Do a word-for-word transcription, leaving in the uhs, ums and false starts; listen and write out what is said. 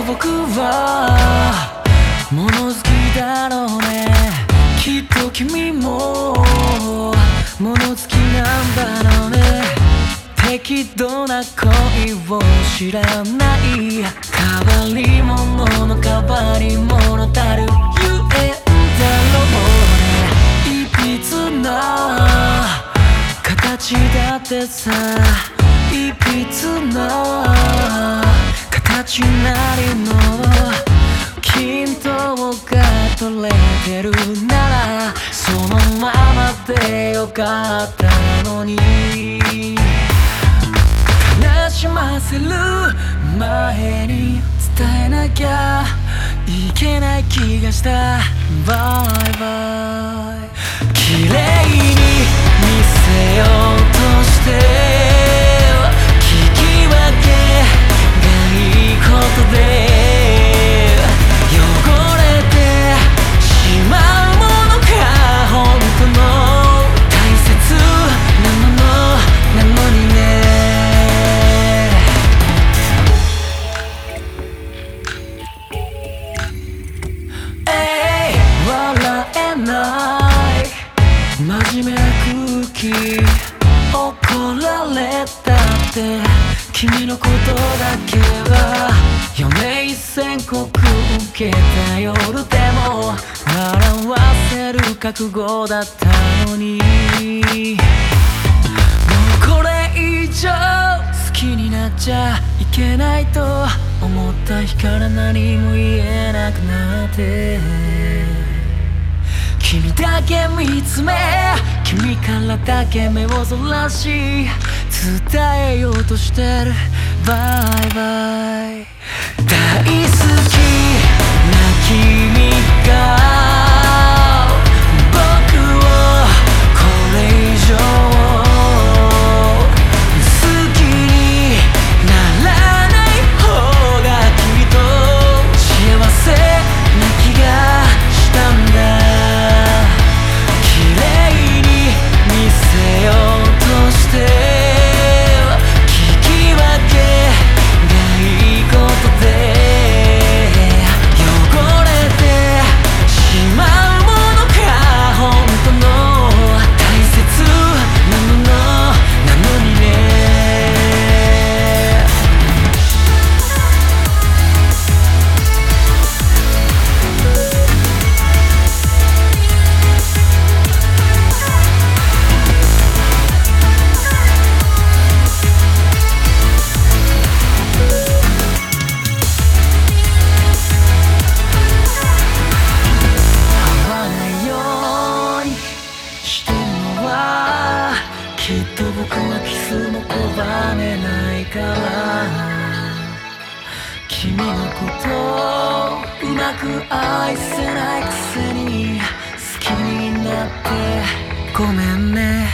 僕は物好きだろうね。きっと君も物好きなんだろうね。適度な恋を知らない、変わり者の変わり者たるゆえんだろうね。いびつな形だってさ、いびつな形なりの均等が取れてるなら、そのままでよかったのに。悲しませる前に伝えなきゃいけない気がした。バイバイ。綺麗に見せようとして聞き分けがいいことで汚れてしまうものか、本当の大切なものなのにね。笑えない真面目な空気、怒られたって君のことだけは余命宣告受けた夜でも笑わせる覚悟だったのに、もうこれ以上好きになっちゃいけないと思った日から何も言えなくなって、君だけ見つめ君からだけ目をそらし伝えようとしてる。バイバイ。大好きな君が僕をこれ以上好きにならない方がきっと幸せな気がしたんだ。綺麗に見せようとしてきっと僕はキスも拒めないから、君のことうまく愛せないくせに好きになってごめんね。